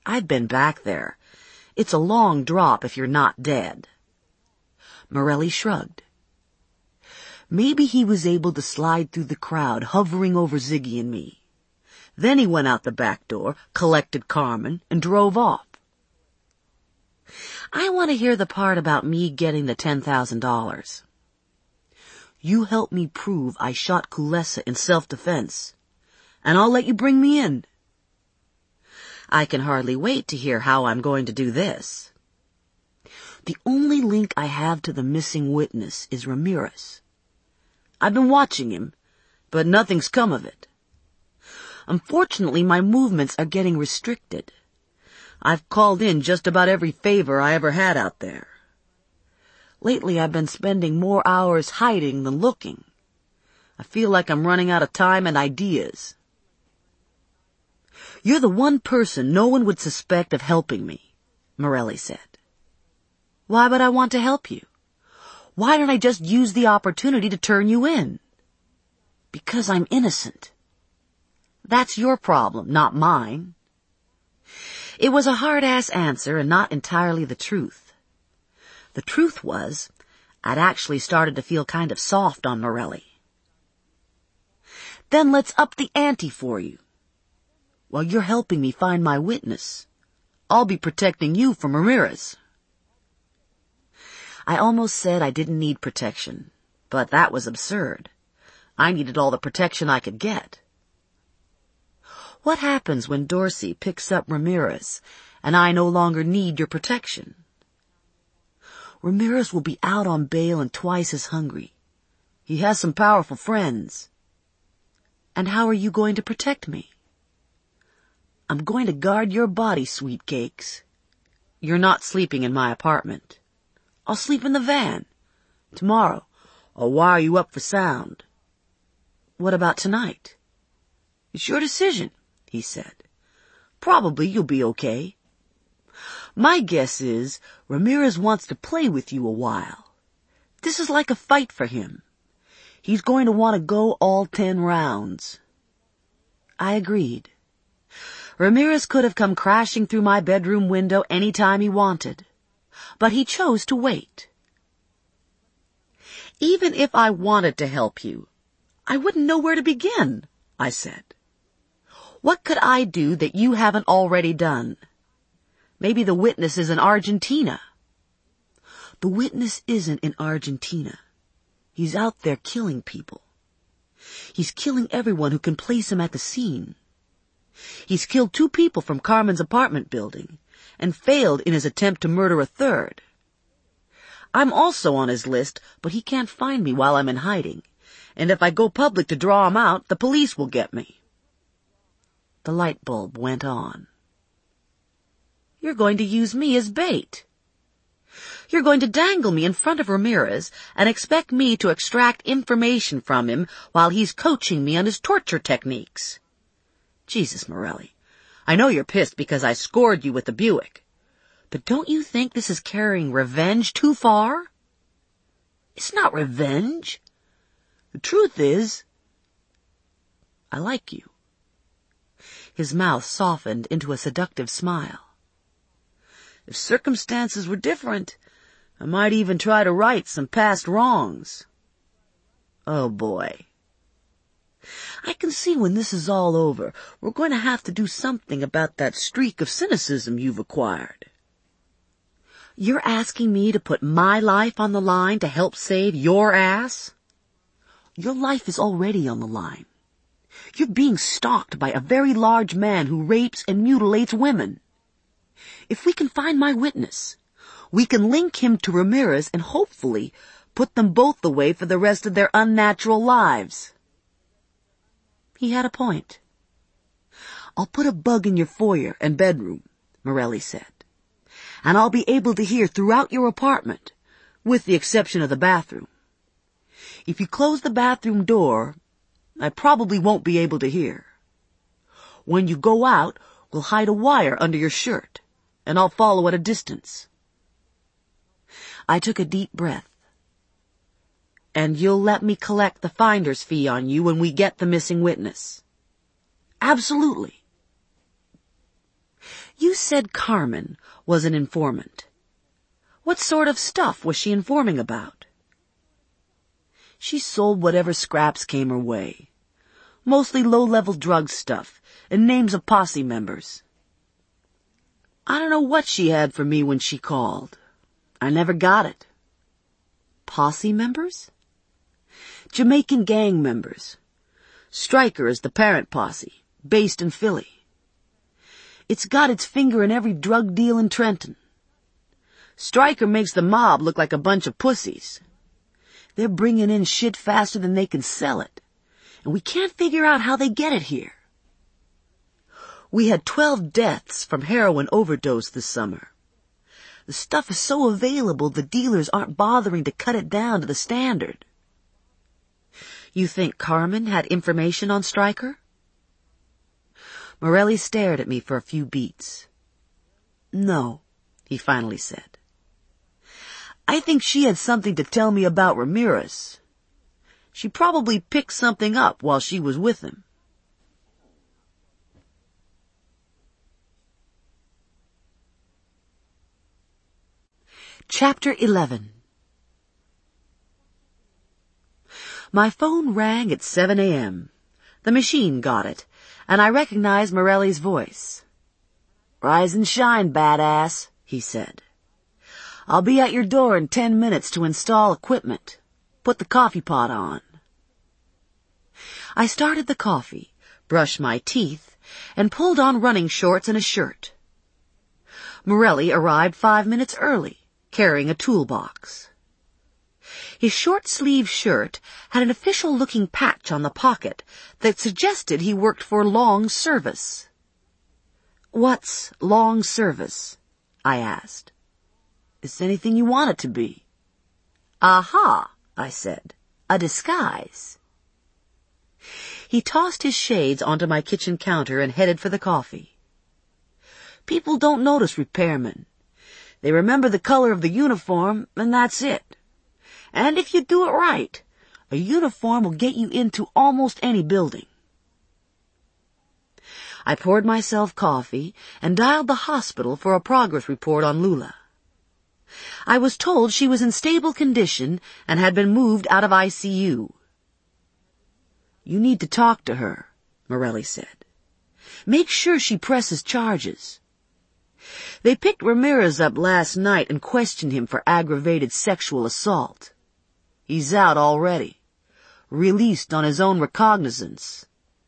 I've been back there. It's a long drop if you're not dead. Morelli shrugged. Maybe he was able to slide through the crowd hovering over Ziggy and me. Then he went out the back door, collected Carmen, and drove off. I want to hear the part about me getting the $10,000. You helped me prove I shot Kulesa in self-defense, and I'll let you bring me in. I can hardly wait to hear how I'm going to do this. The only link I have to the missing witness is Ramirez. I've been watching him, but nothing's come of it. Unfortunately, my movements are getting restricted. I've called in just about every favor I ever had out there. Lately, I've been spending more hours hiding than looking. I feel like I'm running out of time and ideas. You're the one person no one would suspect of helping me, Morelli said. Why would I want to help you? Why don't I just use the opportunity to turn you in? Because I'm innocent. That's your problem, not mine. It was a hard-ass answer and not entirely the truth. The truth was, I'd actually started to feel kind of soft on Morelli. Then let's up the ante for you. While you're helping me find my witness, I'll be protecting you from Ramirez. I almost said I didn't need protection, but that was absurd. I needed all the protection I could get. What happens when Dorsey picks up Ramirez and I no longer need your protection? Ramirez will be out on bail and twice as hungry. He has some powerful friends. And how are you going to protect me? I'm going to guard your body, sweet cakes. You're not sleeping in my apartment. I'll sleep in the van. Tomorrow, I'll wire you up for sound. What about tonight? It's your decision, he said. Probably you'll be okay. My guess is Ramirez wants to play with you a while. This is like a fight for him. He's going to want to go all 10 rounds. I agreed. Ramirez could have come crashing through my bedroom window any time he wanted, but he chose to wait. Even if I wanted to help you, I wouldn't know where to begin, I said. What could I do that you haven't already done? Maybe the witness is in Argentina. The witness isn't in Argentina. He's out there killing people. He's killing everyone who can place him at the scene. He's killed 2 people from Carmen's apartment building and failed in his attempt to murder a 3rd. I'm also on his list, but he can't find me while I'm in hiding, and if I go public to draw him out, the police will get me. The light bulb went on. You're going to use me as bait. You're going to dangle me in front of Ramirez and expect me to extract information from him while he's coaching me on his torture techniques. Jesus, Morelli, I know you're pissed because I scored you with the Buick, but don't you think this is carrying revenge too far? It's not revenge. The truth is, I like you. His mouth softened into a seductive smile. If circumstances were different, I might even try to right some past wrongs. Oh, boy. I can see when this is all over, we're going to have to do something about that streak of cynicism you've acquired. You're asking me to put my life on the line to help save your ass? Your life is already on the line. You're being stalked by a very large man who rapes and mutilates women. If we can find my witness, we can link him to Ramirez and hopefully put them both away for the rest of their unnatural lives. He had a point. I'll put a bug in your foyer and bedroom, Morelli said, and I'll be able to hear throughout your apartment, with the exception of the bathroom. If you close the bathroom door, I probably won't be able to hear. When you go out, we'll hide a wire under your shirt, and I'll follow at a distance. I took a deep breath. And you'll let me collect the finder's fee on you when we get the missing witness? Absolutely. You You said Carmen was an informant. What sort of stuff was she informing about? She sold whatever scraps came her way. Mostly low-level drug stuff and names of posse members. I don't know what she had for me when she called. I never got it. Posse members? Jamaican gang members. Stryker is the parent posse, based in Philly. It's got its finger in every drug deal in Trenton. Stryker makes the mob look like a bunch of pussies. They're bringing in shit faster than they can sell it, and we can't figure out how they get it here. We had 12 deaths from heroin overdose this summer. The stuff is so available the dealers aren't bothering to cut it down to the standard. You think Carmen had information on Stryker? Morelli stared at me for a few beats. No, he finally said. I think she had something to tell me about Ramirez. She probably picked something up while she was with him. Chapter 11. My phone rang at 7 a.m. The machine got it, and I recognized Morelli's voice. "Rise and shine, badass," he said. "I'll be at your door in 10 minutes to install equipment. Put the coffee pot on." I started the coffee, brushed my teeth, and pulled on running shorts and a shirt. Morelli arrived 5 minutes early, carrying a toolbox. His short-sleeved shirt had an official-looking patch on the pocket that suggested he worked for long service. "What's long service?" I asked. "It's anything you want it to be." "Aha," I said. "A disguise." He tossed his shades onto my kitchen counter and headed for the coffee. People don't notice repairmen. They remember the color of the uniform, and that's it. And if you do it right, a uniform will get you into almost any building. I poured myself coffee and dialed the hospital for a progress report on Lula. I was told she was in stable condition and had been moved out of ICU. "You need to talk to her," Morelli said. "Make sure she presses charges. They picked Ramirez up last night and questioned him for aggravated sexual assault. He's out already, released on his own recognizance."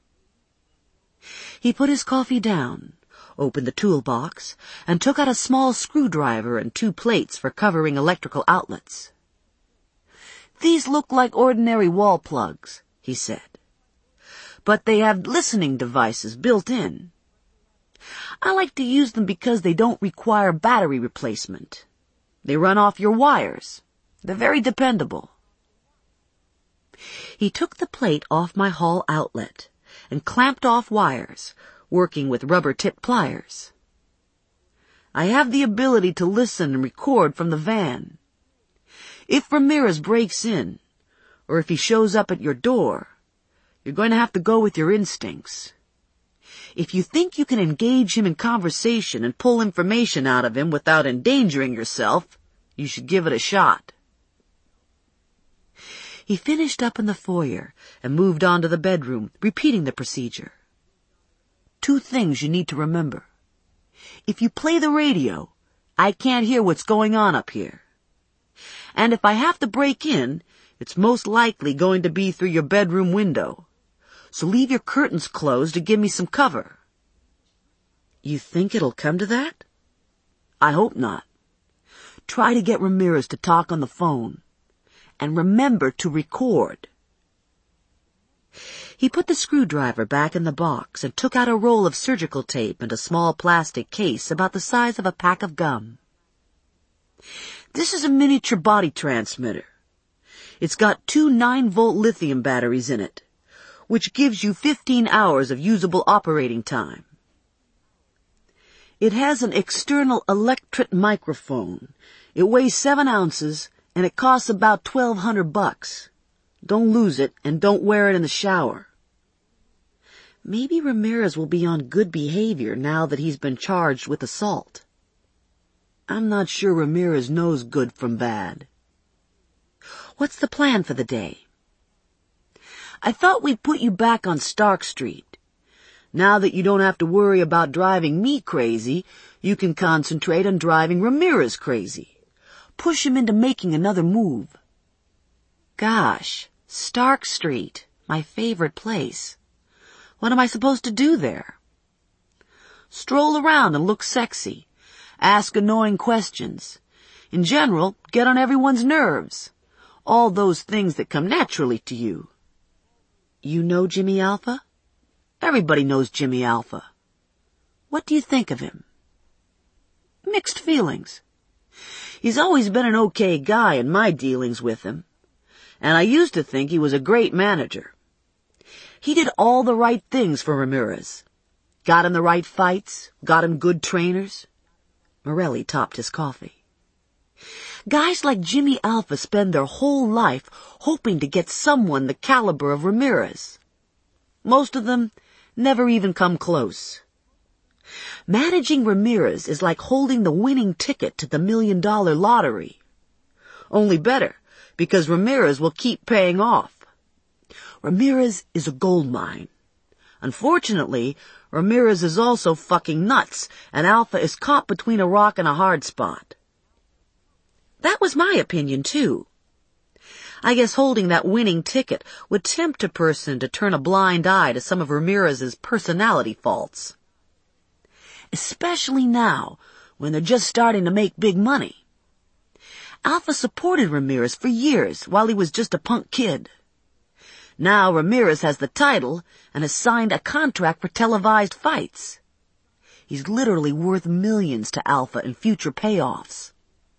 He put his coffee down, opened the toolbox, and took out a small screwdriver and 2 plates for covering electrical outlets. "These look like ordinary wall plugs," he said, "but they have listening devices built in. I like to use them because they don't require battery replacement. They run off your wires. They're very dependable." He took the plate off my hall outlet and clamped off wires, working with rubber-tipped pliers. "I have the ability to listen and record from the van. If Ramirez breaks in, or if he shows up at your door, you're going to have to go with your instincts. If you think you can engage him in conversation and pull information out of him without endangering yourself, you should give it a shot." He finished up in the foyer and moved on to the bedroom, repeating the procedure. "2 things you need to remember. If you play the radio, I can't hear what's going on up here. And if I have to break in, it's most likely going to be through your bedroom window. So leave your curtains closed to give me some cover." "You think it'll come to that?" "I hope not. Try to get Ramirez to talk on the phone. And remember to record." He put the screwdriver back in the box and took out a roll of surgical tape and a small plastic case about the size of a pack of gum. "This is a miniature body transmitter. It's got 2 9-volt lithium batteries in it, which gives you 15 hours of usable operating time. It has an external electret microphone. It weighs 7 ounces, and it costs about $1,200. Don't lose it, and don't wear it in the shower." Maybe Ramirez will be on good behavior now that he's been charged with assault. I'm not sure Ramirez knows good from bad. What's the plan for the day? I thought we'd put you back on Stark Street. Now that you don't have to worry about driving me crazy, you can concentrate on driving Ramirez crazy. Push him into making another move. Gosh, Stark Street, my favorite place. What am I supposed to do there? Stroll around and look sexy. Ask annoying questions. In general, get on everyone's nerves. All those things that come naturally to you. You know Jimmy Alpha? Everybody knows Jimmy Alpha. What do you think of him? Mixed feelings. He's always been an okay guy in my dealings with him. And I used to think he was a great manager. He did all the right things for Ramirez. Got him the right fights, got him good trainers. Morelli topped his coffee. Guys like Jimmy Alpha spend their whole life hoping to get someone the caliber of Ramirez. Most of them never even come close. Managing Ramirez is like holding the winning ticket to the $1 million lottery. Only better, because Ramirez will keep paying off. Ramirez is a gold mine. Unfortunately, Ramirez is also fucking nuts, and Alpha is caught between a rock and a hard spot. That was my opinion, too. I guess holding that winning ticket would tempt a person to turn a blind eye to some of Ramirez's personality faults. Especially now, when they're just starting to make big money. Alpha supported Ramirez for years while he was just a punk kid. Now Ramirez has the title and has signed a contract for televised fights. He's literally worth millions to Alpha in future payoffs.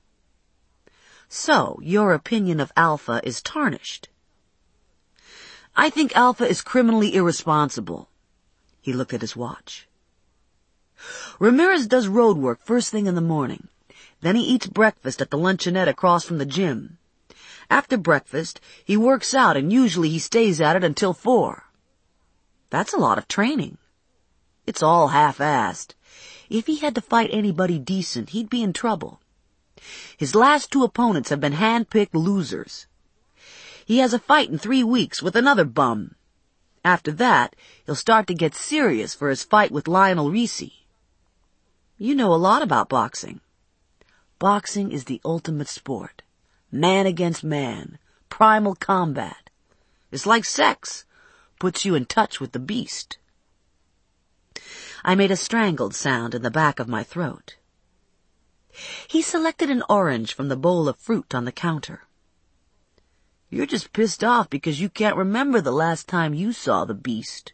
So, your opinion of Alpha is tarnished. I think Alpha is criminally irresponsible. He looked at his watch. Ramirez does road work first thing in the morning. Then he eats breakfast at the luncheonette across from the gym. After breakfast, he works out and usually he stays at it until 4. That's a lot of training. It's all half-assed. If he had to fight anybody decent, he'd be in trouble. His last 2 opponents have been hand-picked losers. He has a fight in 3 weeks with another bum. After that, he'll start to get serious for his fight with Lionel Ricci. You know a lot about boxing. Boxing is the ultimate sport. Man against man. Primal combat. It's like sex. Puts you in touch with the beast. I made a strangled sound in the back of my throat. He selected an orange from the bowl of fruit on the counter. You're just pissed off because you can't remember the last time you saw the beast.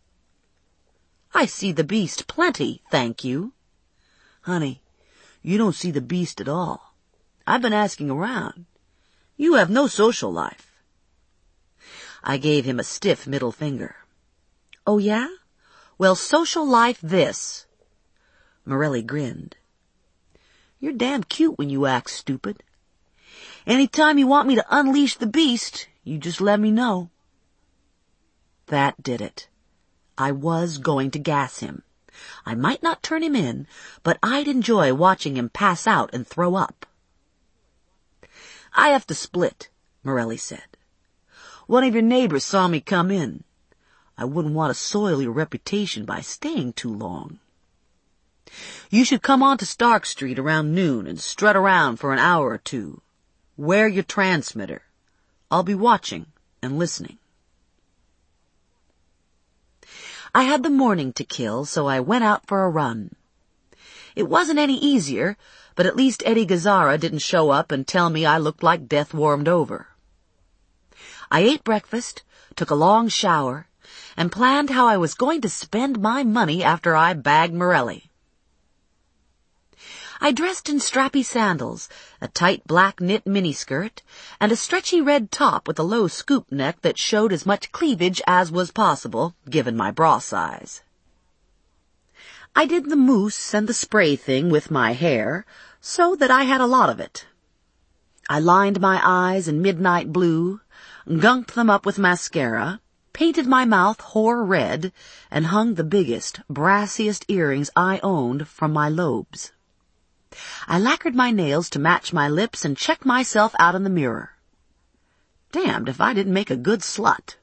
I see the beast plenty, thank you. Honey, you don't see the beast at all. I've been asking around. You have no social life. I gave him a stiff middle finger. Oh, yeah? Well, social life this. Morelli grinned. You're damn cute when you act stupid. Any time you want me to unleash the beast, you just let me know. That did it. I was going to gas him. I might not turn him in, but I'd enjoy watching him pass out and throw up. I have to split, Morelli said. One of your neighbors saw me come in. I wouldn't want to soil your reputation by staying too long. You should come on to Stark Street around noon and strut around for an hour or 2. Wear your transmitter. I'll be watching and listening. I had the morning to kill, so I went out for a run. It wasn't any easier, but at least Eddie Gazzara didn't show up and tell me I looked like death warmed over. I ate breakfast, took a long shower, and planned how I was going to spend my money after I bagged Morelli. I dressed in strappy sandals, a tight black knit miniskirt, and a stretchy red top with a low scoop neck that showed as much cleavage as was possible, given my bra size. I did the mousse and the spray thing with my hair, so that I had a lot of it. I lined my eyes in midnight blue, gunked them up with mascara, painted my mouth whore red, and hung the biggest, brassiest earrings I owned from my lobes. I lacquered my nails to match my lips and checked myself out in the mirror. Damned if I didn't make a good slut.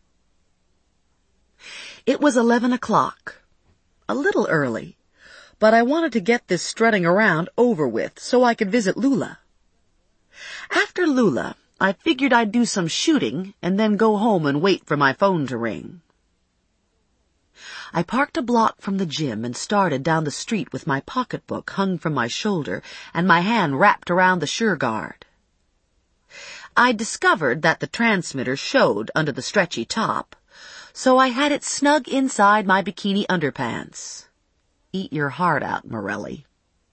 It was 11 o'clock. A little early, but I wanted to get this strutting around over with so I could visit Lula. After Lula, I figured I'd do some shooting and then go home and wait for my phone to ring. I parked a block from the gym and started down the street with my pocketbook hung from my shoulder and my hand wrapped around the sure guard. I discovered that the transmitter showed under the stretchy top, so I had it snug inside my bikini underpants. Eat your heart out, Morelli.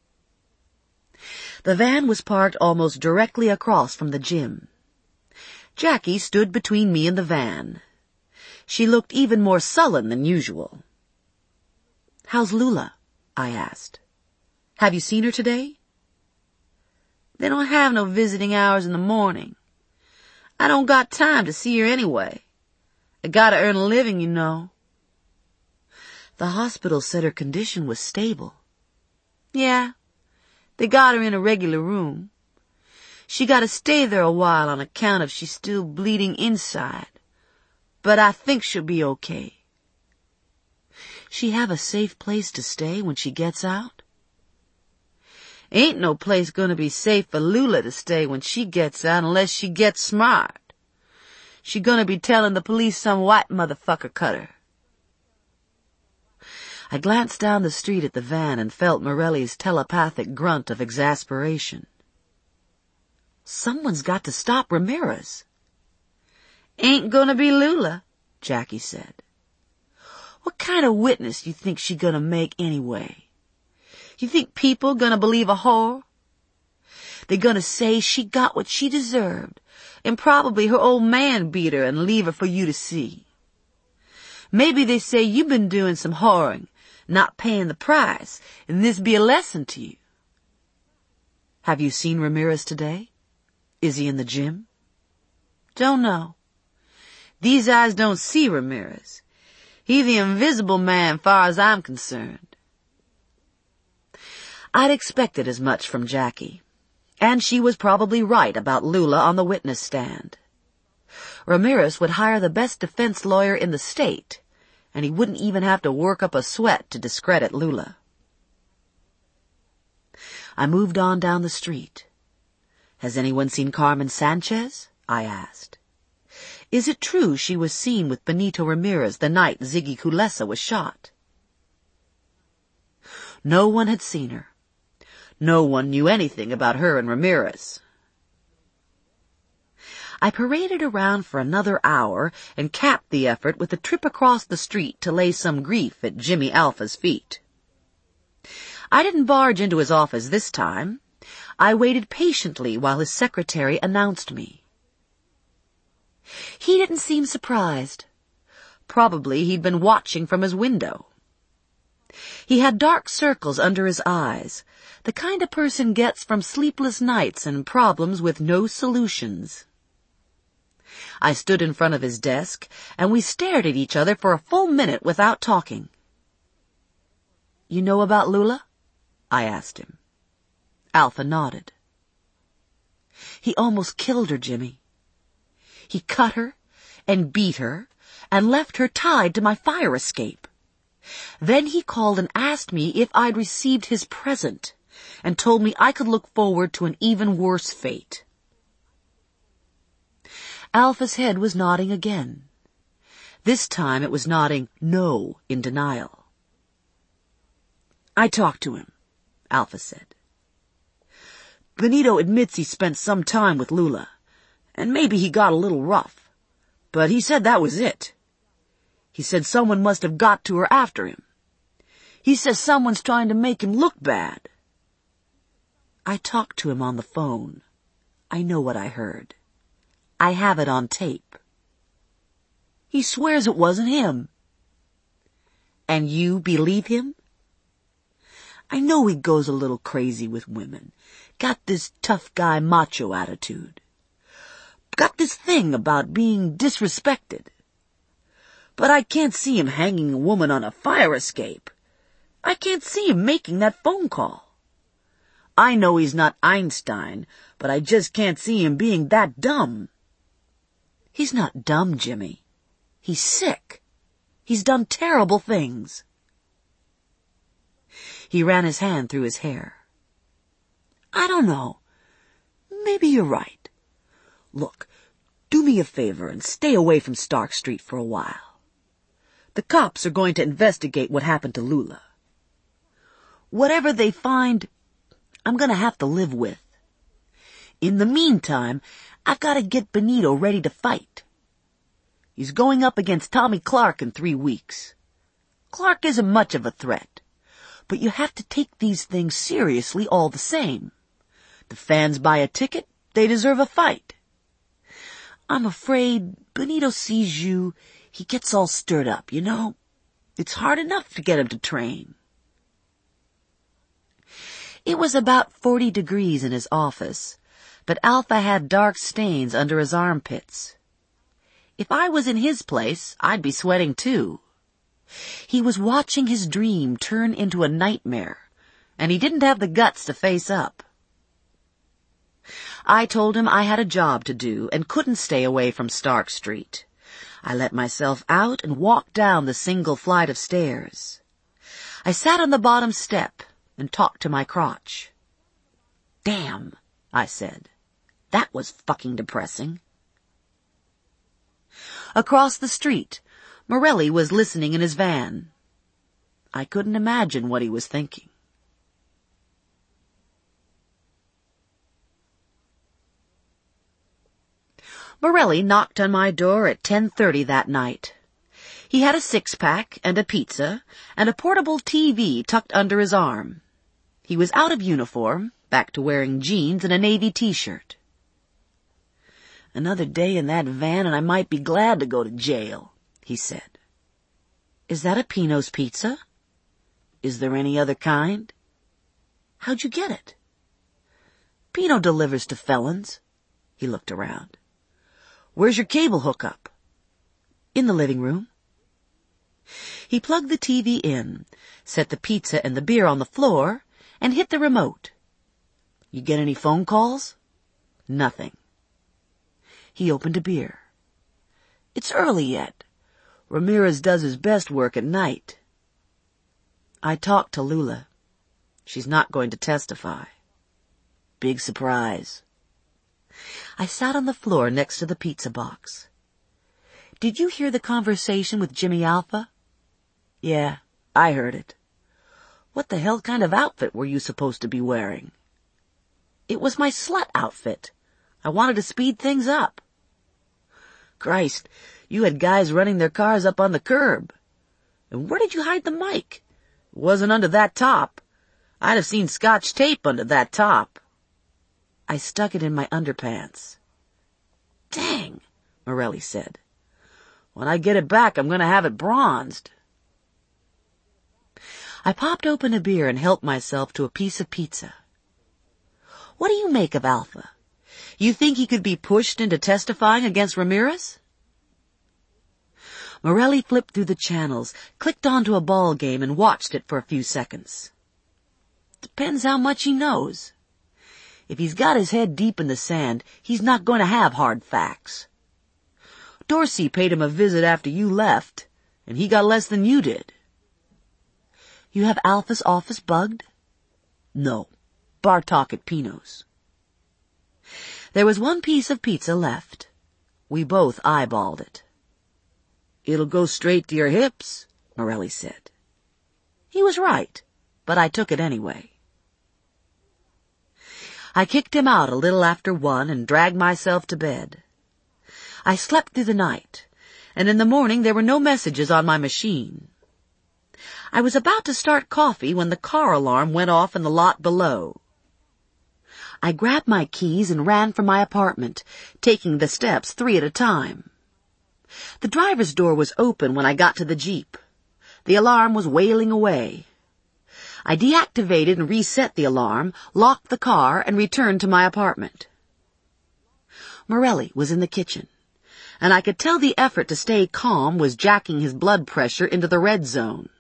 The van was parked almost directly across from the gym. Jackie stood between me and the van. She looked even more sullen than usual. "How's Lula?" I asked. "Have you seen her today?" "They don't have no visiting hours in the morning. I don't got time to see her anyway. I gotta earn a living, you know." The hospital said her condition was stable. "Yeah, they got her in a regular room. She gotta stay there a while on account of she's still bleeding inside. But I think she'll be okay." "She have a safe place to stay when she gets out?" "Ain't no place gonna be safe for Lula to stay when she gets out unless she gets smart. She gonna be telling the police some white motherfucker cut her." I glanced down the street at the van and felt Morelli's telepathic grunt of exasperation. "Someone's got to stop Ramirez." "Ain't gonna be Lula," Jackie said. "What kind of witness you think she gonna make anyway? You think people gonna believe a whore? They gonna say she got what she deserved, and probably her old man beat her and leave her for you to see. Maybe they say you've been doing some whoring, not paying the price, and this be a lesson to you." "Have you seen Ramirez today? Is he in the gym?" "Don't know. These eyes don't see Ramirez. He the invisible man, far as I'm concerned." I'd expected as much from Jackie, and she was probably right about Lula on the witness stand. Ramirez would hire the best defense lawyer in the state, and he wouldn't even have to work up a sweat to discredit Lula. I moved on down the street. "Has anyone seen Carmen Sanchez?" I asked. "Is it true she was seen with Benito Ramirez the night Ziggy Kulesa was shot?" No one had seen her. No one knew anything about her and Ramirez. I paraded around for another hour and capped the effort with a trip across the street to lay some grief at Jimmy Alpha's feet. I didn't barge into his office this time. I waited patiently while his secretary announced me. He didn't seem surprised. Probably he'd been watching from his window. He had dark circles under his eyes, the kind a person gets from sleepless nights and problems with no solutions. I stood in front of his desk, and we stared at each other for a full minute without talking. "You know about Lula?" I asked him. Alpha nodded. "He almost killed her, Jimmy. He cut her and beat her and left her tied to my fire escape. Then he called and asked me if I'd received his present and told me I could look forward to an even worse fate." Alpha's head was nodding again. This time it was nodding no in denial. "I talked to him," Alpha said. "Benito admits he spent some time with Lula, and maybe he got a little rough, but he said that was it. He said someone must have got to her after him. He says someone's trying to make him look bad." I talked to him on the phone. I know what I heard. I have it on tape. He swears it wasn't him. "And you believe him?" "I know he goes a little crazy with women. Got this tough guy macho attitude. Got this thing about being disrespected. But I can't see him hanging a woman on a fire escape. I can't see him making that phone call. I know he's not Einstein, but I just can't see him being that dumb. He's not dumb, Jimmy. He's sick. He's done terrible things. He ran his hand through his hair. I don't know. Maybe you're right. Look, do me a favor and stay away from Stark Street for a while. The cops are going to investigate what happened to Lula. Whatever they find, I'm going to have to live with. In the meantime, I've got to get Benito ready to fight. He's going up against Tommy Clark in 3 weeks. Clark isn't much of a threat, but you have to take these things seriously all the same. The fans buy a ticket, they deserve a fight. I'm afraid Benito sees you, he gets all stirred up, you know? It's hard enough to get him to train. It was about 40 degrees in his office, but Alpha had dark stains under his armpits. If I was in his place, I'd be sweating too. He was watching his dream turn into a nightmare, and he didn't have the guts to face up. I told him I had a job to do and couldn't stay away from Stark Street. I let myself out and walked down the single flight of stairs. I sat on the bottom step and talked to my crotch. Damn, I said. That was fucking depressing. Across the street, Morelli was listening in his van. I couldn't imagine what he was thinking. Morelli knocked on my door at 10:30 that night. He had a 6-pack and a pizza and a portable TV tucked under his arm. He was out of uniform, back to wearing jeans and a navy t-shirt. Another day in that van and I might be glad to go to jail, he said. Is that a Pino's pizza? Is there any other kind? How'd you get it? Pino delivers to felons. He looked around. Where's your cable hookup? In the living room. He plugged the TV in, set the pizza and the beer on the floor, and hit the remote. You get any phone calls? Nothing. He opened a beer. It's early yet. Ramirez does his best work at night. I talked to Lula. She's not going to testify. Big surprise. I sat on the floor next to the pizza box. Did you hear the conversation with Jimmy Alpha? Yeah, I heard it. What the hell kind of outfit were you supposed to be wearing? It was my slut outfit. I wanted to speed things up. Christ, you had guys running their cars up on the curb. And where did you hide the mic? It wasn't under that top. I'd have seen Scotch tape under that top. I stuck it in my underpants. Dang, Morelli said. When I get it back, I'm going to have it bronzed. I popped open a beer and helped myself to a piece of pizza. What do you make of Alpha? You think he could be pushed into testifying against Ramirez? Morelli flipped through the channels, clicked onto a ball game, and watched it for a few seconds. Depends how much he knows. If he's got his head deep in the sand, he's not going to have hard facts. Dorsey paid him a visit after you left, and he got less than you did. You have Alpha's office bugged? No. Bartok at Pino's. There was one piece of pizza left. We both eyeballed it. It'll go straight to your hips, Morelli said. He was right, but I took it anyway. I kicked him out a little after 1 and dragged myself to bed. I slept through the night, and in the morning there were no messages on my machine. I was about to start coffee when the car alarm went off in the lot below. I grabbed my keys and ran for my apartment, taking the steps 3 at a time. The driver's door was open when I got to the Jeep. The alarm was wailing away. I deactivated and reset the alarm, locked the car, and returned to my apartment. Morelli was in the kitchen. and I could tell the effort to stay calm was jacking his blood pressure into the red zone.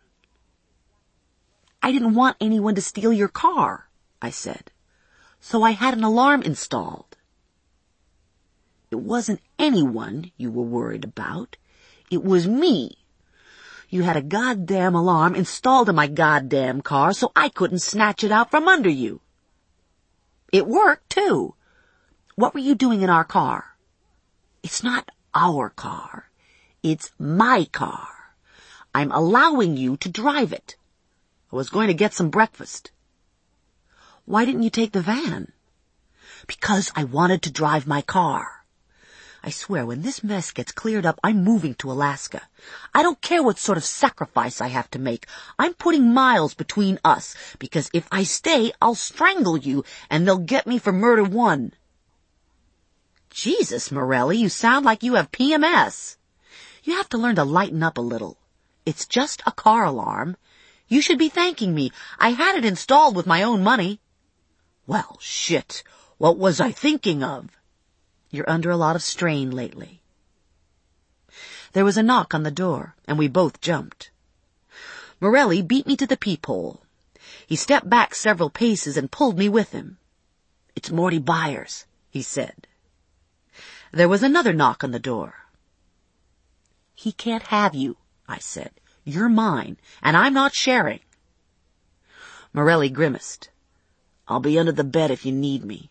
"I didn't want anyone to steal your car," I said, "so I had an alarm installed." "It wasn't anyone you were worried about. It was me. You had a goddamn alarm installed in my goddamn car so I couldn't snatch it out from under you. It worked, too. What were you doing in our car?" "It's not our car. It's my car. I'm allowing you to drive it. I was going to get some breakfast." "Why didn't you take the van?" "Because I wanted to drive my car. I swear, when this mess gets cleared up, I'm moving to Alaska. I don't care what sort of sacrifice I have to make. I'm putting miles between us, because if I stay, I'll strangle you, and they'll get me for murder one." "Jesus, Morelli, you sound like you have PMS. You have to learn to lighten up a little. It's just a car alarm. You should be thanking me. I had it installed with my own money." "Well, shit. What was I thinking of?" "You're under a lot of strain lately." There was a knock on the door, and we both jumped. Morelli beat me to the peephole. He stepped back several paces and pulled me with him. "It's Morty Byers," he said. There was another knock on the door. "He can't have you," I said. "You're mine, and I'm not sharing." Morelli grimaced. "I'll be under the bed if you need me."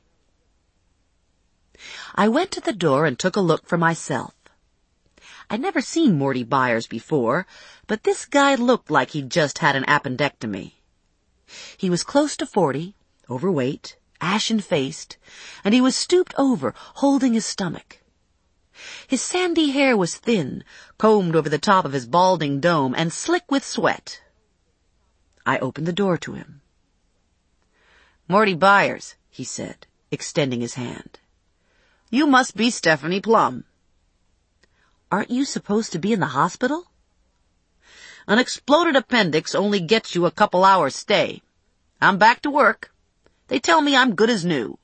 I went to the door and took a look for myself. I'd never seen Morty Byers before, but this guy looked like he'd just had an appendectomy. He was close to 40, overweight, ashen-faced, and he was stooped over, holding his stomach. His sandy hair was thin, combed over the top of his balding dome, and slick with sweat. I opened the door to him. "Morty Byers," he said, extending his hand. "You must be Stephanie Plum." "Aren't you supposed to be in the hospital?" "An exploded appendix only gets you a couple hours stay. I'm back to work. They tell me I'm good as new."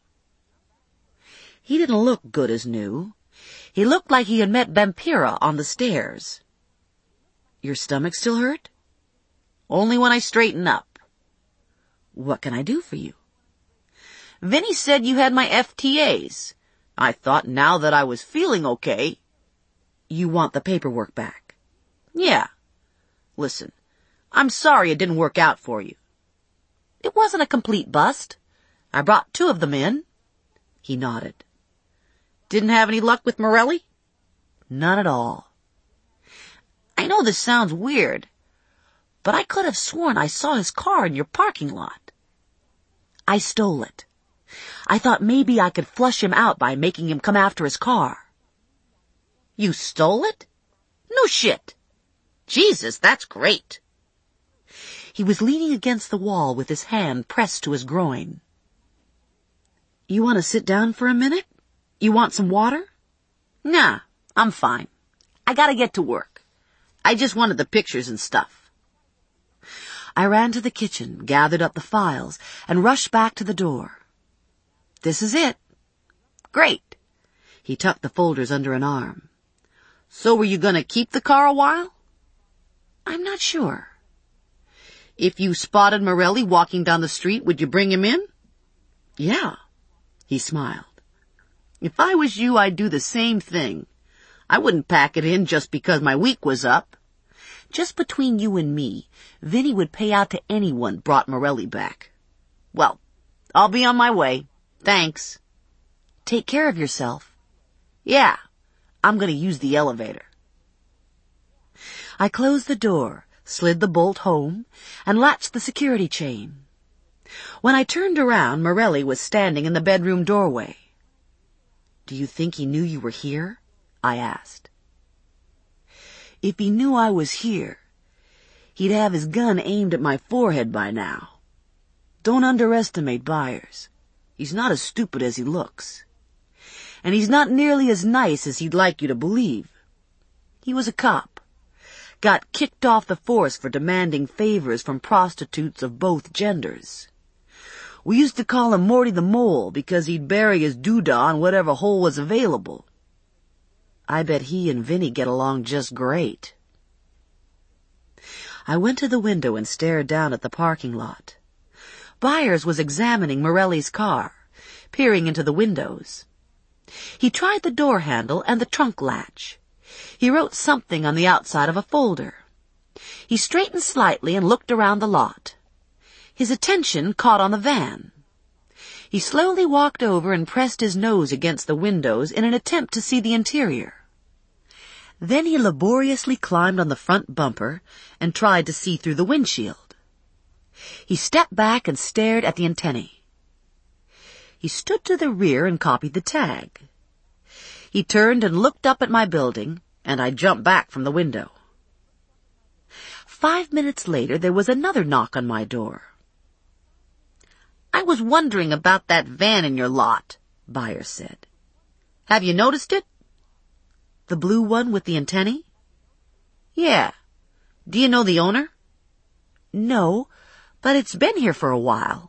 He didn't look good as new. He looked like he had met Vampira on the stairs. "Your stomach still hurt?" "Only when I straighten up." "What can I do for you?" "Vinny said you had my FTAs. I thought now that I was feeling okay." "You want the paperwork back?" "Yeah. Listen, I'm sorry it didn't work out for you." "It wasn't a complete bust. I brought 2 of them in." He nodded. "Didn't have any luck with Morelli?" "None at all." "I know this sounds weird, but I could have sworn I saw his car in your parking lot." "I stole it. I thought maybe I could flush him out by making him come after his car." "You stole it? No shit. Jesus, that's great." He was leaning against the wall with his hand pressed to his groin. "You want to sit down for a minute? You want some water?" "Nah, I'm fine. I gotta get to work. I just wanted the pictures and stuff." I ran to the kitchen, gathered up the files, and rushed back to the door. "This is it." "Great." He tucked the folders under an arm. "So were you going to keep the car a while?" "I'm not sure." "If you spotted Morelli walking down the street, would you bring him in?" "Yeah." He smiled. "If I was you, I'd do the same thing. I wouldn't pack it in just because my week was up." "Just between you and me, Vinny would pay out to anyone brought Morelli back." "Well, I'll be on my way. Thanks." "Take care of yourself." "Yeah, I'm going to use the elevator." I closed the door, slid the bolt home, and latched the security chain. When I turned around, Morelli was standing in the bedroom doorway. "Do you think he knew you were here?" I asked. "If he knew I was here, he'd have his gun aimed at my forehead by now. Don't underestimate Byers. He's not as stupid as he looks. And he's not nearly as nice as he'd like you to believe. He was a cop. Got kicked off the force for demanding favors from prostitutes of both genders. We used to call him Morty the Mole because he'd bury his doodah in whatever hole was available." I bet he and Vinny get along just great. I went to the window and stared down at the parking lot. Byers was examining Morelli's car, peering into the windows. He tried the door handle and the trunk latch. He wrote something on the outside of a folder. He straightened slightly and looked around the lot. His attention caught on the van. He slowly walked over and pressed his nose against the windows in an attempt to see the interior. Then he laboriously climbed on the front bumper and tried to see through the windshield. He stepped back and stared at the antennae. He stood to the rear and copied the tag. He turned and looked up at my building, and I jumped back from the window. 5 minutes later, there was another knock on my door. "I was wondering about that van in your lot," Byers said. "Have you noticed it?" "The blue one with the antennae?" "Yeah. Do you know the owner?" "No, but it's been here for a while."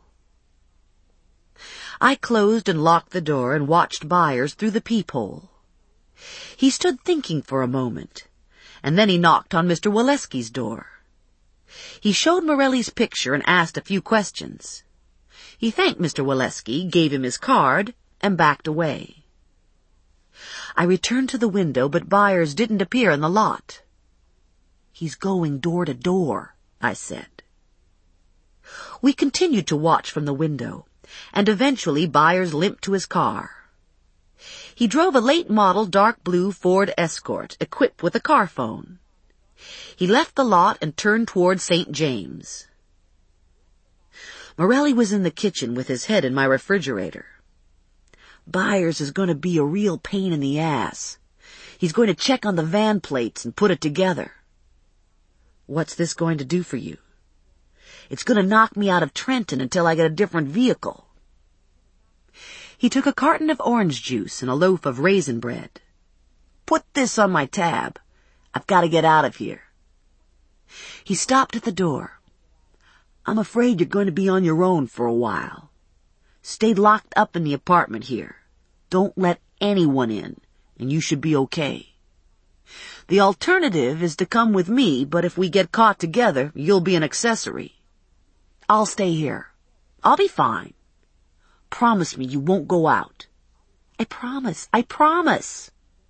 I closed and locked the door and watched Byers through the peephole. He stood thinking for a moment, and then he knocked on Mr. Waleski's door. He showed Morelli's picture and asked a few questions. He thanked Mr. Waleski, gave him his card, and backed away. I returned to the window, but Byers didn't appear in the lot. "He's going door to door," I said. We continued to watch from the window, and eventually Byers limped to his car. He drove a late-model dark blue Ford Escort equipped with a car phone. He left the lot and turned toward St. James. Morelli was in the kitchen with his head in my refrigerator. "Byers is going to be a real pain in the ass. He's going to check on the van plates and put it together." "What's this going to do for you?" "It's going to knock me out of Trenton until I get a different vehicle." He took a carton of orange juice and a loaf of raisin bread. "Put this on my tab. I've got to get out of here." He stopped at the door. "I'm afraid you're going to be on your own for a while. Stay locked up in the apartment here. Don't let anyone in, and you should be okay. The alternative is to come with me, but if we get caught together, you'll be an accessory. I'll stay here. I'll be fine. Promise me you won't go out." "I promise. I promise."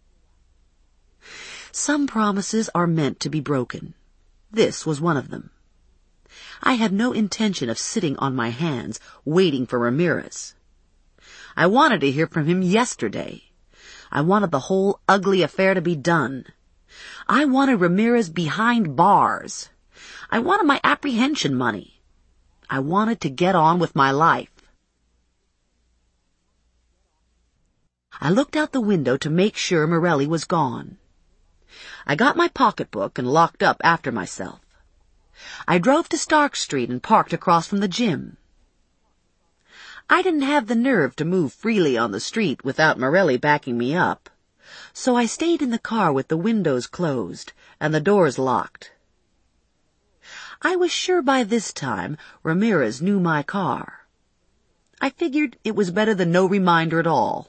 Some promises are meant to be broken. This was one of them. I had no intention of sitting on my hands, waiting for Ramirez. I wanted to hear from him yesterday. I wanted the whole ugly affair to be done. I wanted Ramirez behind bars. I wanted my apprehension money. I wanted to get on with my life. I looked out the window to make sure Morelli was gone. I got my pocketbook and locked up after myself. I drove to Stark Street and parked across from the gym. I didn't have the nerve to move freely on the street without Morelli backing me up, so I stayed in the car with the windows closed and the doors locked. I was sure by this time Ramirez knew my car. I figured it was better than no reminder at all.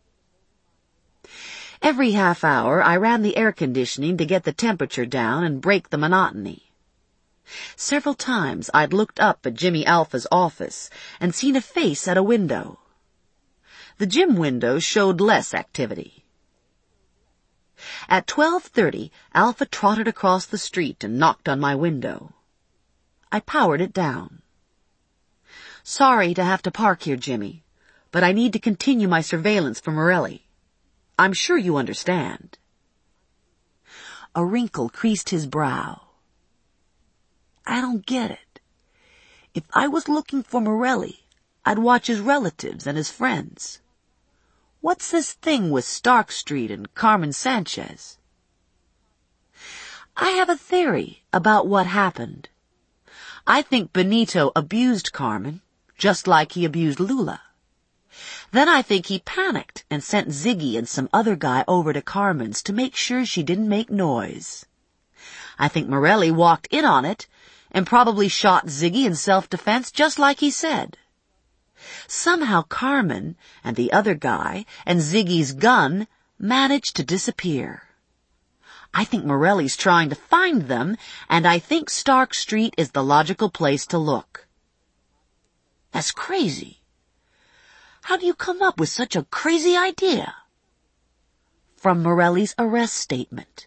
Every half hour I ran the air conditioning to get the temperature down and break the monotony. Several times I'd looked up at Jimmy Alpha's office and seen a face at a window. The gym window showed less activity. At 12:30, Alpha trotted across the street and knocked on my window. I powered it down. "Sorry to have to park here, Jimmy, but I need to continue my surveillance for Morelli. I'm sure you understand." A wrinkle creased his brow. "I don't get it. If I was looking for Morelli, I'd watch his relatives and his friends. What's this thing with Stark Street and Carmen Sanchez?" "I have a theory about what happened. I think Benito abused Carmen, just like he abused Lula. Then I think he panicked and sent Ziggy and some other guy over to Carmen's to make sure she didn't make noise. I think Morelli walked in on it and probably shot Ziggy in self-defense just like he said. Somehow Carmen and the other guy and Ziggy's gun managed to disappear. I think Morelli's trying to find them, and I think Stark Street is the logical place to look. That's crazy. How do you come up with such a crazy idea? From Morelli's arrest statement.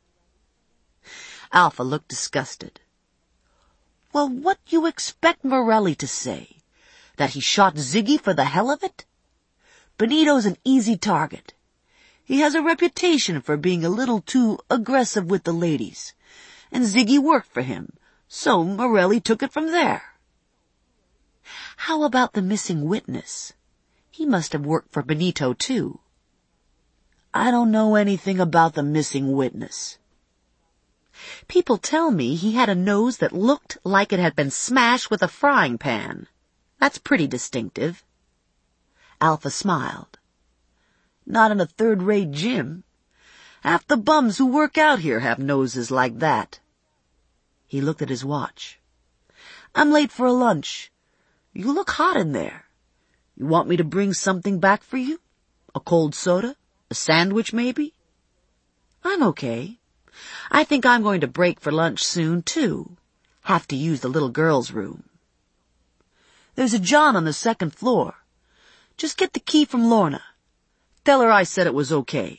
Alpha looked disgusted. Well, what do you expect Morelli to say? That he shot Ziggy for the hell of it? Benito's an easy target. He has a reputation for being a little too aggressive with the ladies, and Ziggy worked for him, so Morelli took it from there. How about the missing witness? He must have worked for Benito, too. I don't know anything about the missing witness. People tell me he had a nose that looked like it had been smashed with a frying pan. That's pretty distinctive. Alpha smiled. Not in a third-rate gym. Half the bums who work out here have noses like that. He looked at his watch. I'm late for a lunch. You look hot in there. You want me to bring something back for you? A cold soda? A sandwich, maybe? I'm okay. I think I'm going to break for lunch soon, too. Have to use the little girl's room. There's a John on the second floor. Just get the key from Lorna. Tell her I said it was okay.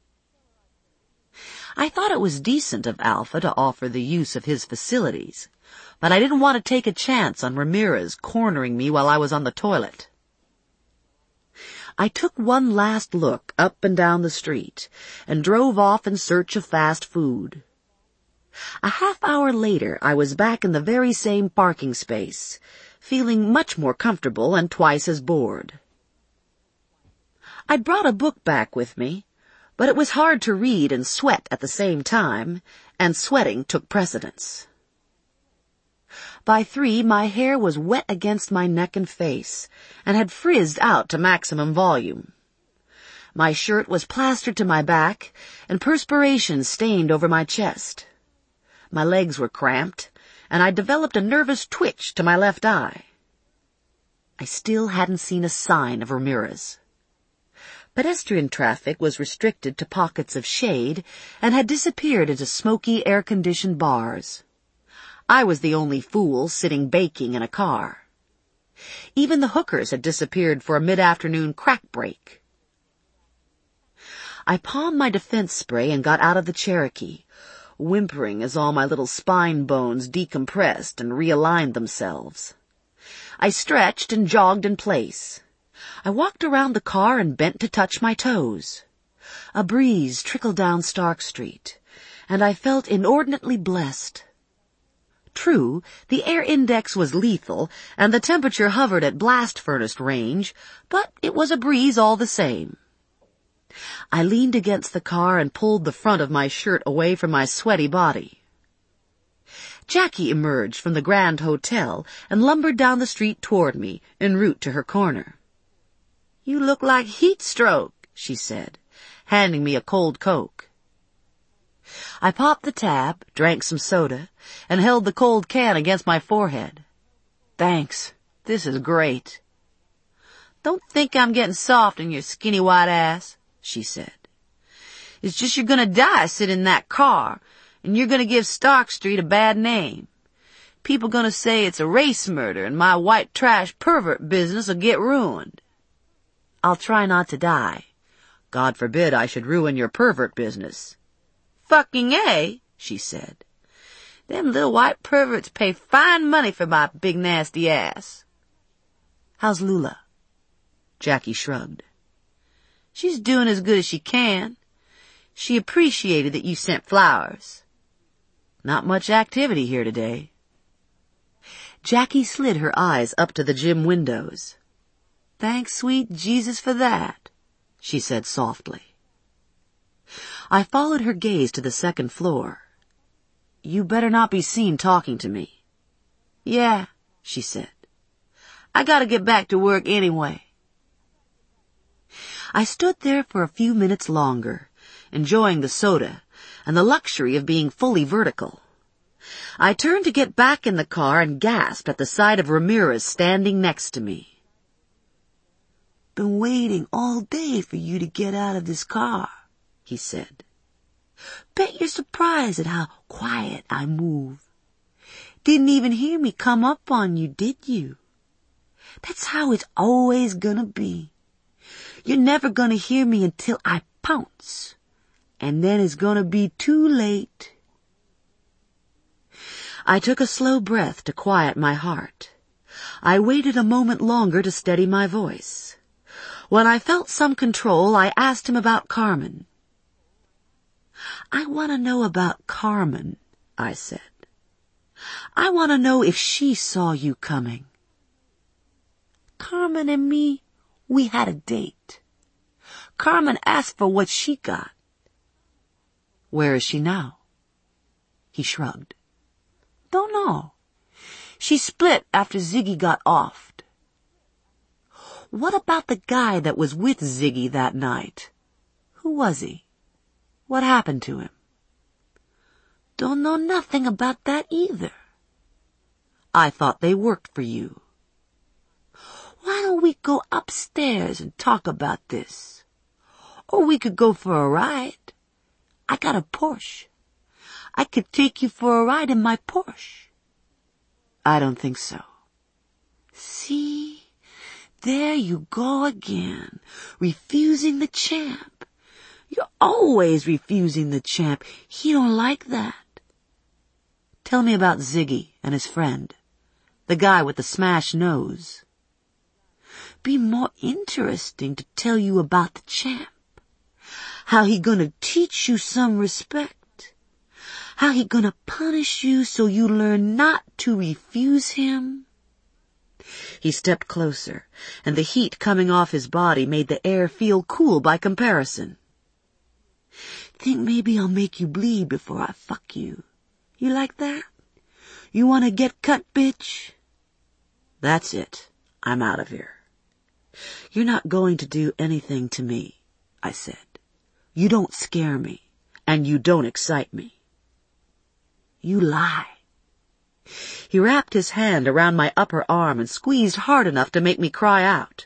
I thought it was decent of Alpha to offer the use of his facilities, but I didn't want to take a chance on Ramirez cornering me while I was on the toilet. I took one last look up and down the street and drove off in search of fast food. A half hour later, I was back in the very same parking space, feeling much more comfortable and twice as bored. I'd brought a book back with me, but it was hard to read and sweat at the same time, and sweating took precedence. By 3, my hair was wet against my neck and face, and had frizzed out to maximum volume. My shirt was plastered to my back, and perspiration stained over my chest. My legs were cramped, and I'd developed a nervous twitch to my left eye. I still hadn't seen a sign of Ramirez. Pedestrian traffic was restricted to pockets of shade and had disappeared into smoky, air-conditioned bars. I was the only fool sitting baking in a car. Even the hookers had disappeared for a mid-afternoon crack break. I palmed my defense spray and got out of the Cherokee, whimpering as all my little spine bones decompressed and realigned themselves. I stretched and jogged in place. I walked around the car and bent to touch my toes. A breeze trickled down Stark Street, and I felt inordinately blessed. True, the air index was lethal, and the temperature hovered at blast furnace range, but it was a breeze all the same. I leaned against the car and pulled the front of my shirt away from my sweaty body. Jackie emerged from the Grand Hotel and lumbered down the street toward me, en route to her corner. You look like heat stroke, she said, handing me a cold Coke. I popped the tab, drank some soda, and held the cold can against my forehead. Thanks. This is great. Don't think I'm getting soft in your skinny white ass, she said. It's just you're gonna die sitting in that car, and you're gonna give Stark Street a bad name. People gonna say it's a race murder, and my white trash pervert business'll get ruined. I'll try not to die. God forbid I should ruin your pervert business. Fucking A, she said. Them little white perverts pay fine money for my big nasty ass. How's Lula? Jackie shrugged. She's doing as good as she can. She appreciated that you sent flowers. Not much activity here today. Jackie slid her eyes up to the gym windows. Thanks, sweet Jesus, for that, she said softly. I followed her gaze to the second floor. You better not be seen talking to me. Yeah, she said. I gotta get back to work anyway. I stood there for a few minutes longer, enjoying the soda and the luxury of being fully vertical. I turned to get back in the car and gasped at the sight of Ramirez standing next to me. Been waiting all day for you to get out of this car, he said. Bet you're surprised at how quiet I move. Didn't even hear me come up on you, did you? That's how it's always gonna be. You're never gonna hear me until I pounce. And then it's gonna be too late. I took a slow breath to quiet my heart. I waited a moment longer to steady my voice. When I felt some control, I asked him about Carmen. I want to know about Carmen, I said. I want to know if she saw you coming. Carmen and me, we had a date. Carmen asked for what she got. Where is she now? He shrugged. Don't know. She split after Ziggy got offed. What about the guy that was with Ziggy that night? Who was he? What happened to him? Don't know nothing about that either. I thought they worked for you. Why don't we go upstairs and talk about this? Or we could go for a ride. I got a Porsche. I could take you for a ride in my Porsche. I don't think so. See? There you go again, refusing the champ. You're always refusing the champ. He don't like that. Tell me about Ziggy and his friend, the guy with the smashed nose. Be more interesting to tell you about the champ. How he gonna teach you some respect. How he gonna punish you so you learn not to refuse him. He stepped closer, and the heat coming off his body made the air feel cool by comparison. Think maybe I'll make you bleed before I fuck you. You like that? You want to get cut, bitch? That's it. I'm out of here. You're not going to do anything to me, I said. You don't scare me, and you don't excite me. You lie. He wrapped his hand around my upper arm and squeezed hard enough to make me cry out.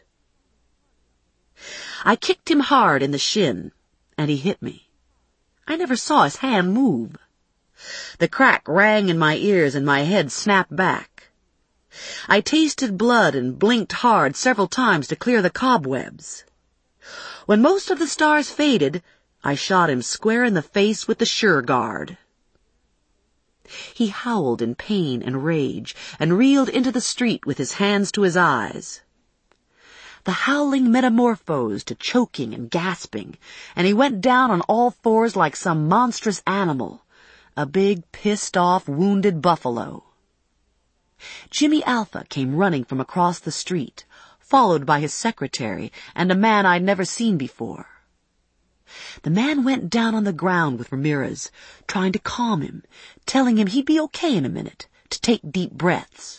I kicked him hard in the shin, and he hit me. I never saw his hand move. The crack rang in my ears and my head snapped back. I tasted blood and blinked hard several times to clear the cobwebs. When most of the stars faded, I shot him square in the face with the sure guard. He howled in pain and rage and reeled into the street with his hands to his eyes. The howling metamorphosed to choking and gasping, and he went down on all fours like some monstrous animal, a big, pissed-off, wounded buffalo. Jimmy Alpha came running from across the street, followed by his secretary and a man I'd never seen before. The man went down on the ground with Ramirez, trying to calm him, telling him he'd be okay in a minute, to take deep breaths.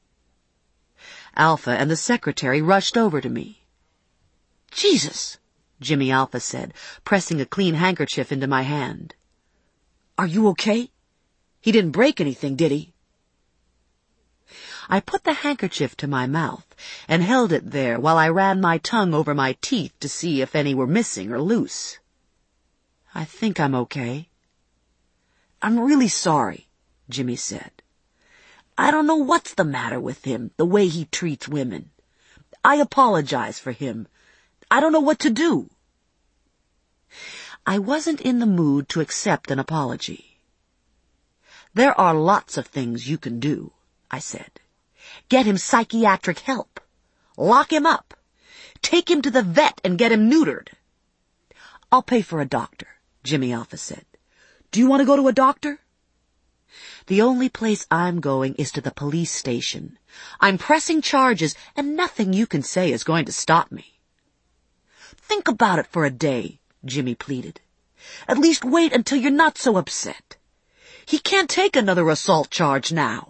Alpha and the secretary rushed over to me. Jesus, Jimmy Alpha said, pressing a clean handkerchief into my hand. Are you okay? He didn't break anything, did he? I put the handkerchief to my mouth and held it there while I ran my tongue over my teeth to see if any were missing or loose. I think I'm okay. I'm really sorry, Jimmy said. I don't know what's the matter with him, the way he treats women. I apologize for him. I don't know what to do. I wasn't in the mood to accept an apology. There are lots of things you can do, I said. Get him psychiatric help. Lock him up. Take him to the vet and get him neutered. I'll pay for a doctor, Jimmy Alpha said. Do you want to go to a doctor? The only place I'm going is to the police station. I'm pressing charges, and nothing you can say is going to stop me. Think about it for a day, Jimmy pleaded. At least wait until you're not so upset. He can't take another assault charge now.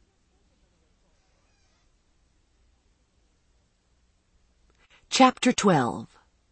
Chapter 12.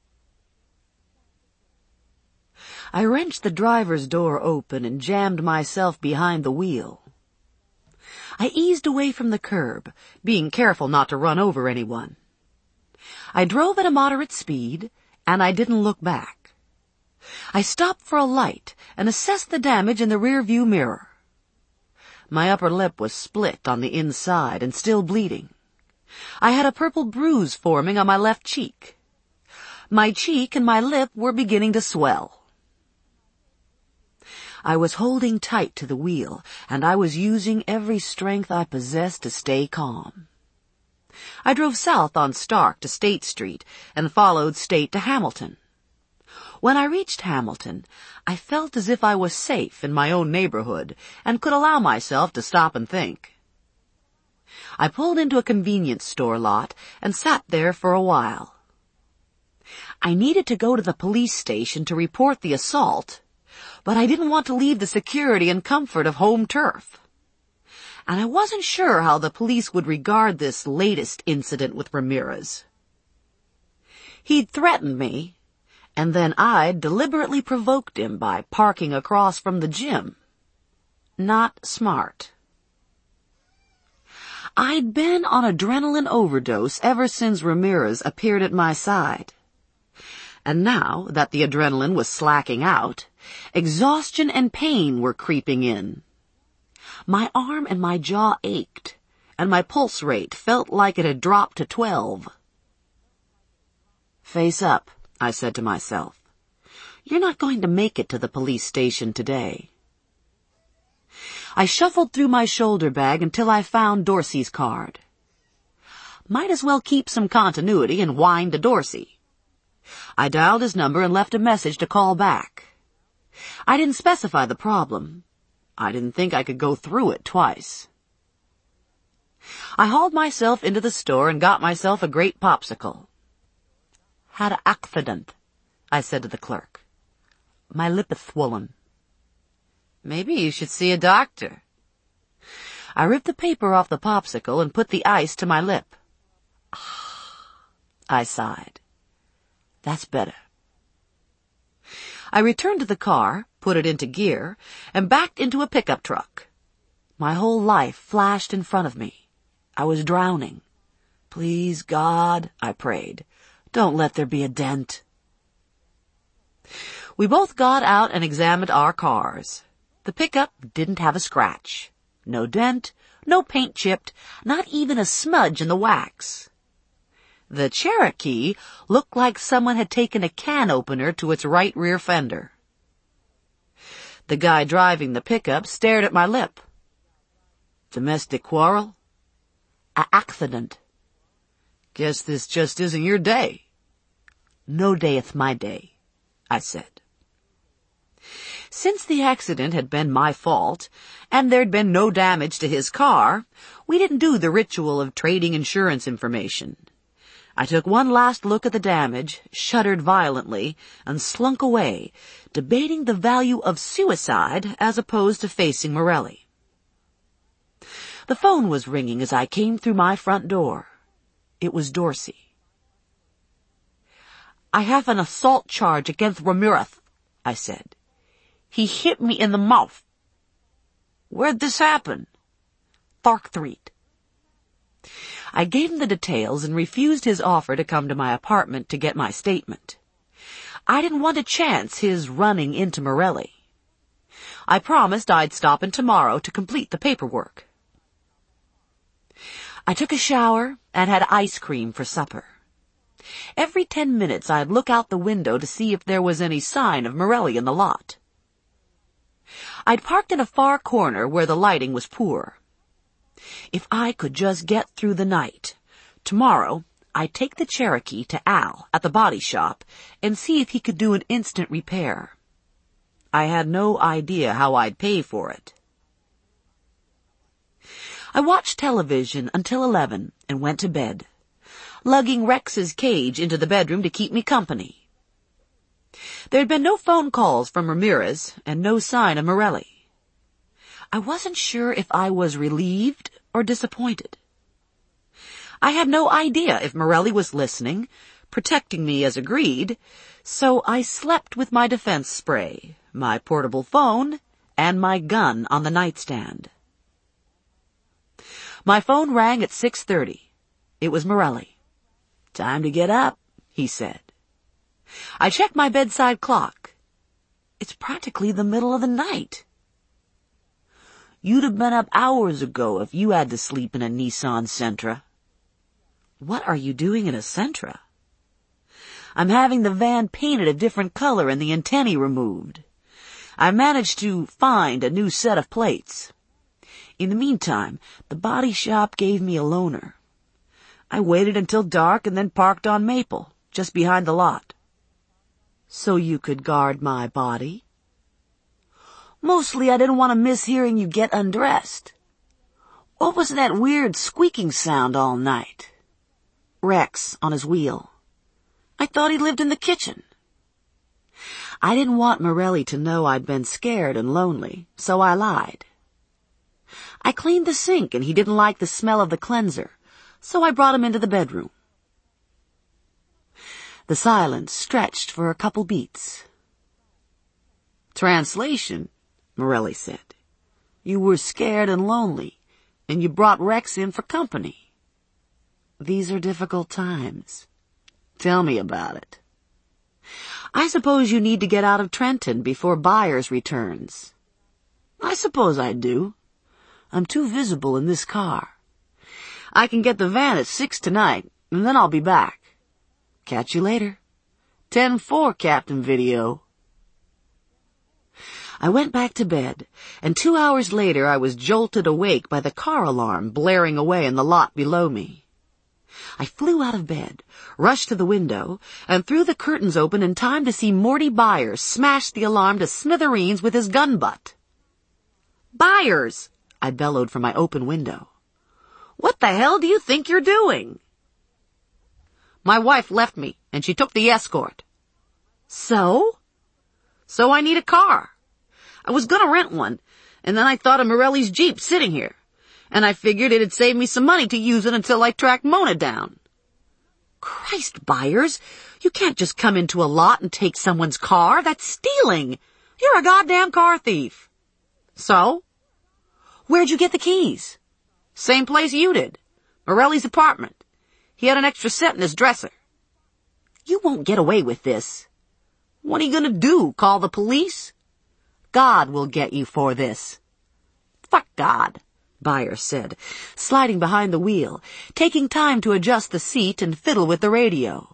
I wrenched the driver's door open and jammed myself behind the wheel. I eased away from the curb, being careful not to run over anyone. I drove at a moderate speed, and I didn't look back. I stopped for a light and assessed the damage in the rear-view mirror. My upper lip was split on the inside and still bleeding. I had a purple bruise forming on my left cheek. My cheek and my lip were beginning to swell. I was holding tight to the wheel, and I was using every strength I possessed to stay calm. I drove south on Stark to State Street and followed State to Hamilton. When I reached Hamilton, I felt as if I was safe in my own neighborhood and could allow myself to stop and think. I pulled into a convenience store lot and sat there for a while. I needed to go to the police station to report the assault, but I didn't want to leave the security and comfort of home turf. And I wasn't sure how the police would regard this latest incident with Ramirez. He'd threatened me, and then I'd deliberately provoked him by parking across from the gym. Not smart. I'd been on adrenaline overdose ever since Ramirez appeared at my side. And now that the adrenaline was slacking out, exhaustion and pain were creeping in. My arm and my jaw ached, and my pulse rate felt like it had dropped to 12. Face up, I said to myself. You're not going to make it to the police station today. I shuffled through my shoulder bag until I found Dorsey's card. Might as well keep some continuity and whine to Dorsey. I dialed his number and left a message to call back. I didn't specify the problem. I didn't think I could go through it twice. I hauled myself into the store and got myself a great popsicle. Had a accident, I said to the clerk. My lip is swollen. Maybe you should see a doctor. I ripped the paper off the popsicle and put the ice to my lip. I sighed. That's better. I returned to the car, put it into gear, and backed into a pickup truck. My whole life flashed in front of me. I was drowning. Please, God, I prayed, don't let there be a dent. We both got out and examined our cars. The pickup didn't have a scratch. No dent, no paint chipped, not even a smudge in the wax. The Cherokee looked like someone had taken a can opener to its right rear fender. The guy driving the pickup stared at my lip. Domestic quarrel? A accident. Guess this just isn't your day. No day'th my day, I said. Since the accident had been my fault, and there'd been no damage to his car, we didn't do the ritual of trading insurance information. I took one last look at the damage, shuddered violently, and slunk away, debating the value of suicide as opposed to facing Morelli. The phone was ringing as I came through my front door. It was Dorsey. I have an assault charge against Ramirez, I said. He hit me in the mouth. Where'd this happen? Thark Street. I gave him the details and refused his offer to come to my apartment to get my statement. I didn't want to chance his running into Morelli. I promised I'd stop in tomorrow to complete the paperwork. I took a shower and had ice cream for supper. Every 10 minutes I'd look out the window to see if there was any sign of Morelli in the lot. I'd parked in a far corner where the lighting was poor. If I could just get through the night, tomorrow I'd take the Cherokee to Al at the body shop and see if he could do an instant repair. I had no idea how I'd pay for it. I watched television until 11 and went to bed, lugging Rex's cage into the bedroom to keep me company. There had been no phone calls from Ramirez and no sign of Morelli. I wasn't sure if I was relieved or disappointed. I had no idea if Morelli was listening, protecting me as agreed, so I slept with my defense spray, my portable phone, and my gun on the nightstand. My phone rang at 6:30. It was Morelli. Time to get up, he said. I checked my bedside clock. It's practically the middle of the night. You'd have been up hours ago if you had to sleep in a Nissan Sentra. What are you doing in a Sentra? I'm having the van painted a different color and the antennae removed. I managed to find a new set of plates. In the meantime, the body shop gave me a loaner. I waited until dark and then parked on Maple, just behind the lot. So you could guard my body? Mostly I didn't want to miss hearing you get undressed. What was that weird squeaking sound all night? Rex on his wheel. I thought he lived in the kitchen. I didn't want Morelli to know I'd been scared and lonely, so I lied. I cleaned the sink and he didn't like the smell of the cleanser, so I brought him into the bedroom. The silence stretched for a couple beats. Translation, Morelli said. You were scared and lonely, and you brought Rex in for company. These are difficult times. Tell me about it. I suppose you need to get out of Trenton before Byers returns. I suppose I do. I'm too visible in this car. I can get the van at 6 tonight, and then I'll be back. Catch you later. 10-4, Captain Video. I went back to bed, and 2 hours later I was jolted awake by the car alarm blaring away in the lot below me. I flew out of bed, rushed to the window, and threw the curtains open in time to see Morty Byers smash the alarm to smithereens with his gun butt. "Byers!" I bellowed from my open window. "What the hell do you think you're doing?" "My wife left me, and she took the Escort." "So?" "So I need a car. I was gonna rent one, and then I thought of Morelli's Jeep sitting here, and I figured it'd save me some money to use it until I tracked Mona down." "Christ, Byers, you can't just come into a lot and take someone's car. That's stealing. You're a goddamn car thief." "So? Where'd you get the keys?" "Same place you did. Morelli's apartment. He had an extra set in his dresser." "You won't get away with this." "What are you gonna do, call the police?" "God will get you for this." "Fuck God," Byers said, sliding behind the wheel, taking time to adjust the seat and fiddle with the radio.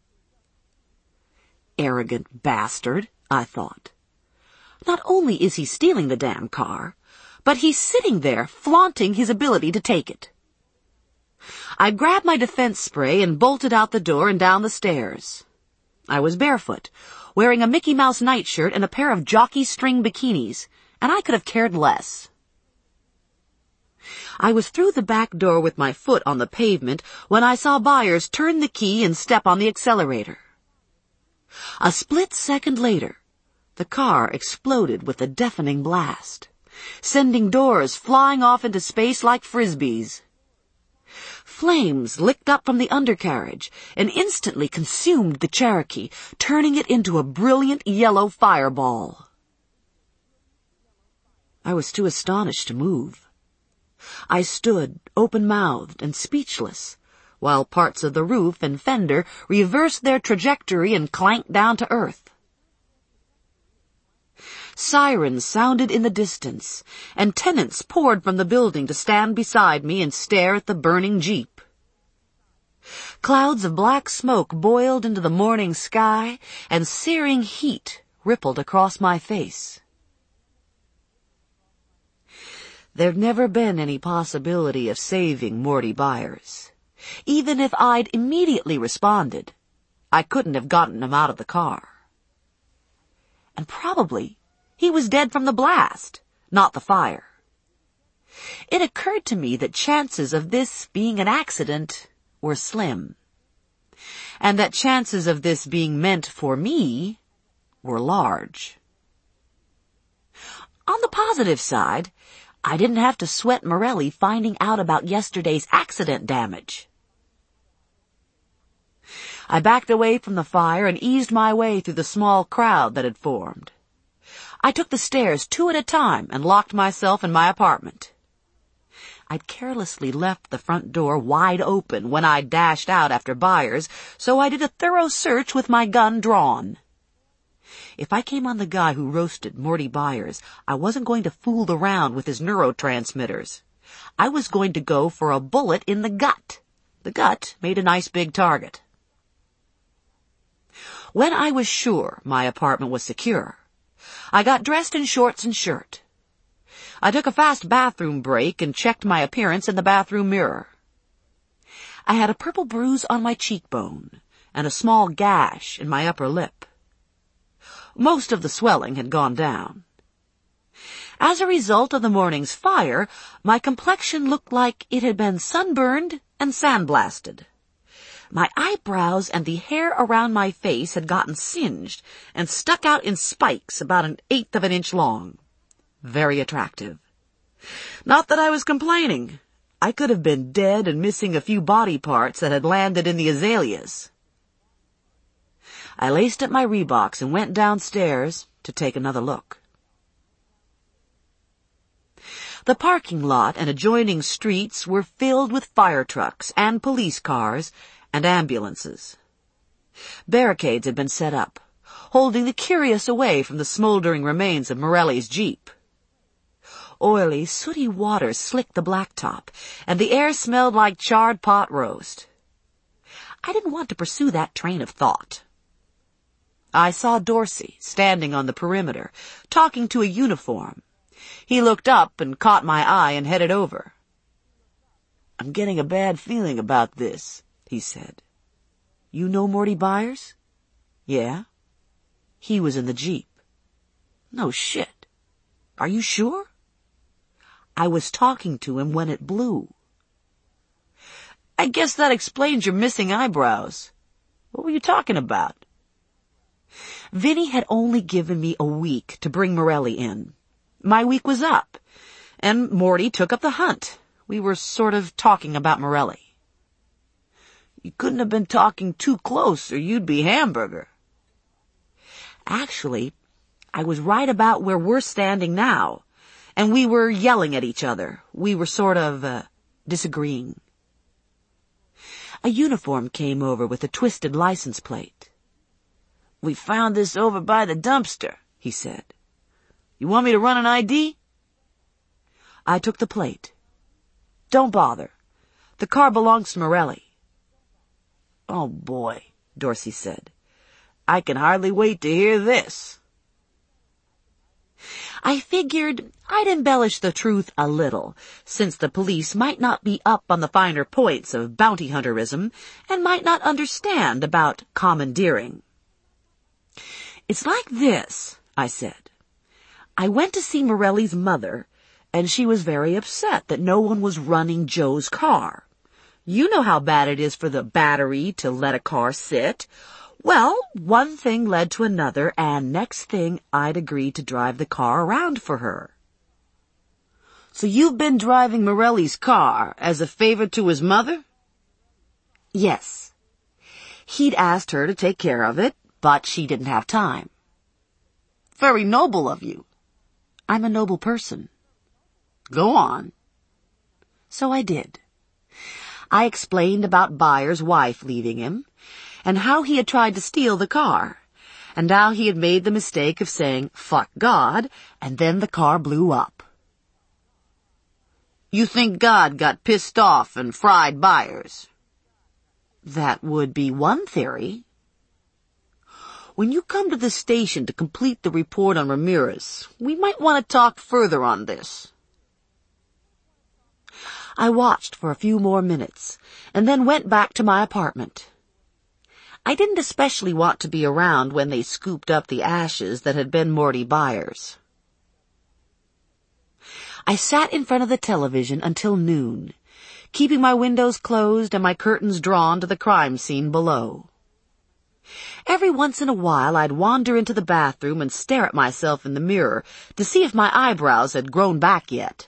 Arrogant bastard, I thought. Not only is he stealing the damn car, but he's sitting there flaunting his ability to take it. I grabbed my defense spray and bolted out the door and down the stairs. I was barefoot, wearing a Mickey Mouse nightshirt and a pair of jockey string bikinis, and I could have cared less. I was through the back door with my foot on the pavement when I saw Byers turn the key and step on the accelerator. A split second later, the car exploded with a deafening blast, sending doors flying off into space like frisbees. Flames licked up from the undercarriage and instantly consumed the Cherokee, turning it into a brilliant yellow fireball. I was too astonished to move. I stood, open-mouthed and speechless, while parts of the roof and fender reversed their trajectory and clanked down to earth. Sirens sounded in the distance, and tenants poured from the building to stand beside me and stare at the burning Jeep. Clouds of black smoke boiled into the morning sky, and searing heat rippled across my face. There'd never been any possibility of saving Morty Byers. Even if I'd immediately responded, I couldn't have gotten him out of the car. And probably he was dead from the blast, not the fire. It occurred to me that chances of this being an accident were slim, and that chances of this being meant for me were large. On the positive side, I didn't have to sweat Morelli finding out about yesterday's accident damage. I backed away from the fire and eased my way through the small crowd that had formed. I took the stairs 2 at a time and locked myself in my apartment. I'd carelessly left the front door wide open when I dashed out after Byers, so I did a thorough search with my gun drawn. If I came on the guy who roasted Morty Byers, I wasn't going to fool around with his neurotransmitters. I was going to go for a bullet in the gut. The gut made a nice big target. When I was sure my apartment was secure, I got dressed in shorts and shirt. I took a fast bathroom break and checked my appearance in the bathroom mirror. I had a purple bruise on my cheekbone and a small gash in my upper lip. Most of the swelling had gone down. As a result of the morning's fire, my complexion looked like it had been sunburned and sandblasted. My eyebrows and the hair around my face had gotten singed and stuck out in spikes about 1/8 of an inch long. Very attractive. Not that I was complaining. I could have been dead and missing a few body parts that had landed in the azaleas. I laced up my Reeboks and went downstairs to take another look. The parking lot and adjoining streets were filled with fire trucks and police cars and ambulances. Barricades had been set up, holding the curious away from the smoldering remains of Morelli's Jeep. Oily, sooty water slicked the blacktop, and the air smelled like charred pot roast. I didn't want to pursue that train of thought. I saw Dorsey standing on the perimeter, talking to a uniform. He looked up and caught my eye and headed over. "I'm getting a bad feeling about this," he said. "You know Morty Byers?" "Yeah." "He was in the Jeep." "No shit. Are you sure?" "I was talking to him when it blew." "I guess that explains your missing eyebrows. What were you talking about?" Vinny had only given me a week to bring Morelli in. My week was up, and Morty took up the hunt. We were sort of talking about Morelli. "You couldn't have been talking too close or you'd be Hamburger." Actually, I was right about where we're standing now, and we were yelling at each other. We were sort of, disagreeing. A uniform came over with a twisted license plate. "We found this over by the dumpster," he said. "You want me to run an ID?" I took the plate. "Don't bother. The car belongs to Morelli." "Oh, boy," Dorsey said. "I can hardly wait to hear this." I figured I'd embellish the truth a little, since the police might not be up on the finer points of bounty hunterism and might not understand about commandeering. "It's like this," I said. "I went to see Morelli's mother, and she was very upset that no one was running Joe's car. You know how bad it is for the battery to let a car sit. Well, one thing led to another, and next thing I'd agreed to drive the car around for her." "So you've been driving Morelli's car as a favor to his mother?" "Yes. He'd asked her to take care of it, but she didn't have time." "Very noble of you." "I'm a noble person." "Go on." So I did. I explained about Byers' wife leaving him, and how he had tried to steal the car, and how he had made the mistake of saying, "Fuck God," and then the car blew up. "You think God got pissed off and fried Byers?" That would be one theory. "When you come to the station to complete the report on Ramirez, we might want to talk further on this." I watched for a few more minutes, and then went back to my apartment. I didn't especially want to be around when they scooped up the ashes that had been Morty Byers. I sat in front of the television until noon, keeping my windows closed and my curtains drawn to the crime scene below. Every once in a while I'd wander into the bathroom and stare at myself in the mirror to see if my eyebrows had grown back yet.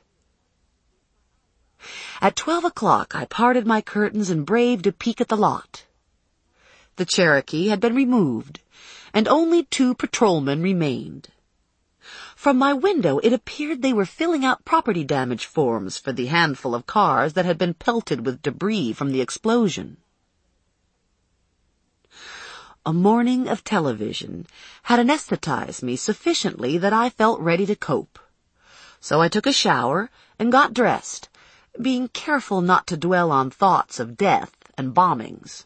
At 12 o'clock I parted my curtains and braved a peek at the lot. The Cherokee had been removed, and only 2 patrolmen remained. From my window it appeared they were filling out property damage forms for the handful of cars that had been pelted with debris from the explosion. A morning of television had anesthetized me sufficiently that I felt ready to cope. So I took a shower and got dressed, being careful not to dwell on thoughts of death and bombings.